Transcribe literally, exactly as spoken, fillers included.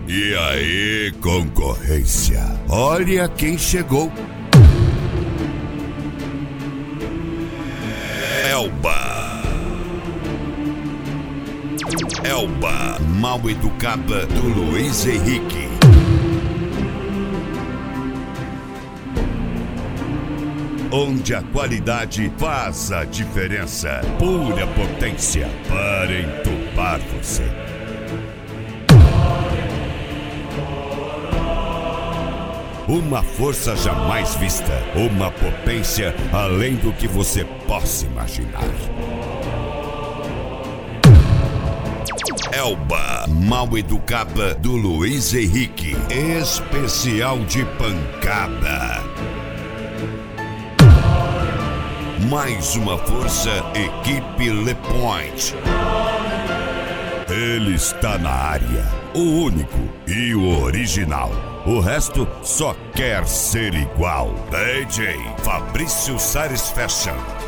E aí, concorrência? Olha quem chegou. Elba. Elba, mal educada do Luiz Henrique. Onde a qualidade faz a diferença. Pura potência para entupar você. Uma força jamais vista. Uma potência além do que você possa imaginar. Elba, mal educada do Luiz Henrique. Especial de pancada. Mais uma força, equipe Le Point. Ele está na área, o único e o original. O resto só quer ser igual. D J Fabrício Sares Fashion.